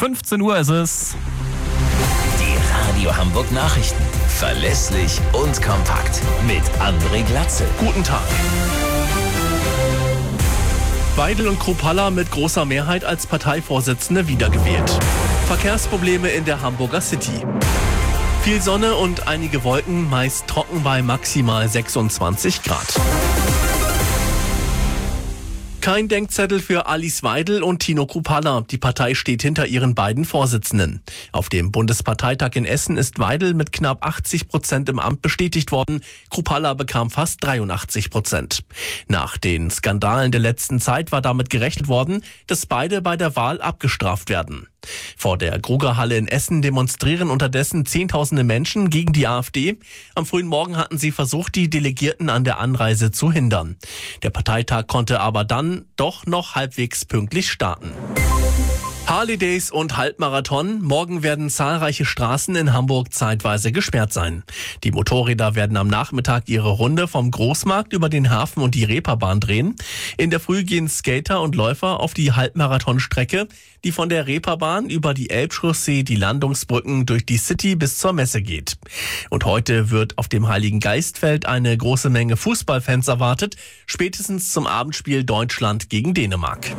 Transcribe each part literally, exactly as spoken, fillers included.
fünfzehn Uhr ist es. Die Radio Hamburg Nachrichten. Verlässlich und kompakt. Mit André Glatzel. Guten Tag. Weidel und Kruppalla mit großer Mehrheit als Parteivorsitzende wiedergewählt. Verkehrsprobleme in der Hamburger City. Viel Sonne und einige Wolken, meist trocken bei maximal sechsundzwanzig Grad. Kein Denkzettel für Alice Weidel und Tino Kruppalla. Die Partei steht hinter ihren beiden Vorsitzenden. Auf dem Bundesparteitag in Essen ist Weidel mit knapp achtzig Prozent im Amt bestätigt worden. Kruppalla bekam fast dreiundachtzig Prozent. Nach den Skandalen der letzten Zeit war damit gerechnet worden, dass beide bei der Wahl abgestraft werden. Vor der Grugerhalle in Essen demonstrieren unterdessen Zehntausende Menschen gegen die AfD. Am frühen Morgen hatten sie versucht, die Delegierten an der Anreise zu hindern. Der Parteitag konnte aber dann doch noch halbwegs pünktlich starten. Harley Days und Halbmarathon. Morgen werden zahlreiche Straßen in Hamburg zeitweise gesperrt sein. Die Motorräder werden am Nachmittag ihre Runde vom Großmarkt über den Hafen und die Reeperbahn drehen. In der Früh gehen Skater und Läufer auf die Halbmarathonstrecke, die von der Reeperbahn über die Elbchaussee, die Landungsbrücken durch die City bis zur Messe geht. Und heute wird auf dem Heiligen Geistfeld eine große Menge Fußballfans erwartet, spätestens zum Abendspiel Deutschland gegen Dänemark.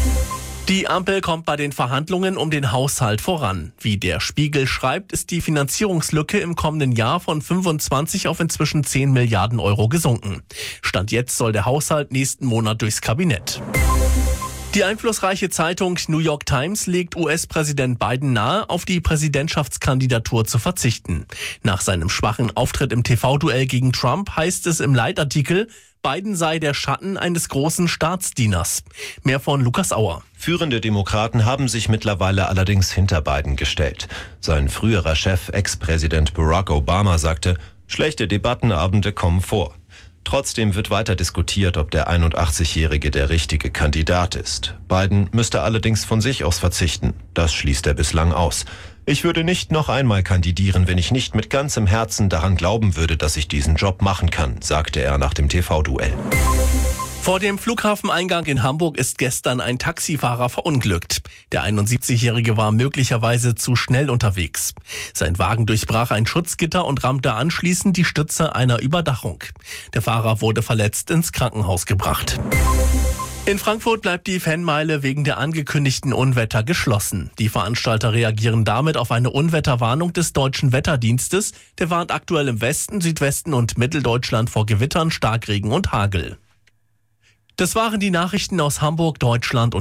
Die Ampel kommt bei den Verhandlungen um den Haushalt voran. Wie der Spiegel schreibt, ist die Finanzierungslücke im kommenden Jahr von fünfundzwanzig auf inzwischen zehn Milliarden Euro gesunken. Stand jetzt soll der Haushalt nächsten Monat durchs Kabinett. Die einflussreiche Zeitung New York Times legt U S-Präsident Biden nahe, auf die Präsidentschaftskandidatur zu verzichten. Nach seinem schwachen Auftritt im T V-Duell gegen Trump heißt es im Leitartikel, Biden sei der Schatten eines großen Staatsdieners. Mehr von Lukas Auer. Führende Demokraten haben sich mittlerweile allerdings hinter Biden gestellt. Sein früherer Chef, Ex-Präsident Barack Obama, sagte, schlechte Debattenabende kommen vor. Trotzdem wird weiter diskutiert, ob der einundachtzigjährige der richtige Kandidat ist. Biden müsste allerdings von sich aus verzichten. Das schließt er bislang aus. Ich würde nicht noch einmal kandidieren, wenn ich nicht mit ganzem Herzen daran glauben würde, dass ich diesen Job machen kann, sagte er nach dem T V-Duell. Vor dem Flughafeneingang in Hamburg ist gestern ein Taxifahrer verunglückt. Der einundsiebzigjährige war möglicherweise zu schnell unterwegs. Sein Wagen durchbrach ein Schutzgitter und rammte anschließend die Stütze einer Überdachung. Der Fahrer wurde verletzt ins Krankenhaus gebracht. In Frankfurt bleibt die Fanmeile wegen der angekündigten Unwetter geschlossen. Die Veranstalter reagieren damit auf eine Unwetterwarnung des Deutschen Wetterdienstes. Der warnt aktuell im Westen, Südwesten und Mitteldeutschland vor Gewittern, Starkregen und Hagel. Das waren die Nachrichten aus Hamburg, Deutschland und